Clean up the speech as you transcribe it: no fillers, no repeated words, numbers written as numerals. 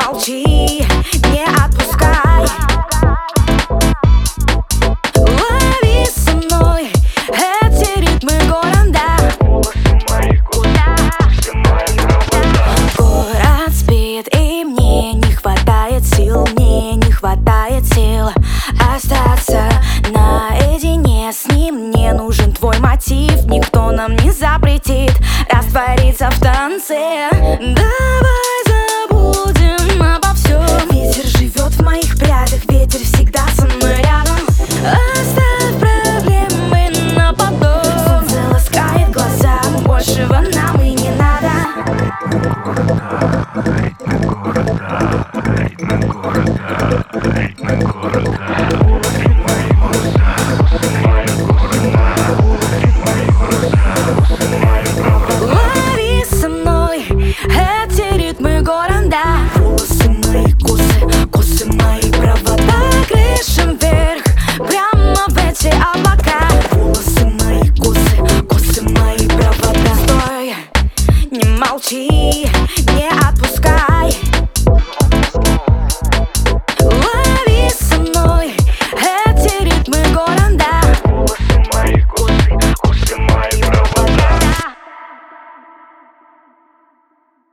молчи, не отпускай. Лови со мной эти ритмы города. Город спит, и мне не хватает сил, остаться наедине с ним. Мне нужен твой мотив, никто нам не запретит раствориться в танце. Давай забудем обо всем. Ветер живет в моих прядях, ветер всегда со мной рядом. Оставь проблемы на потом. Солнце ласкает глаза, большего нам и не надо. Лови со мной эти ритмы города. Волосы мои косы, косы мои провода. Крышем вверх, прямо в эти облака. Волосы мои косы, косы мои провода. Стой, не молчи,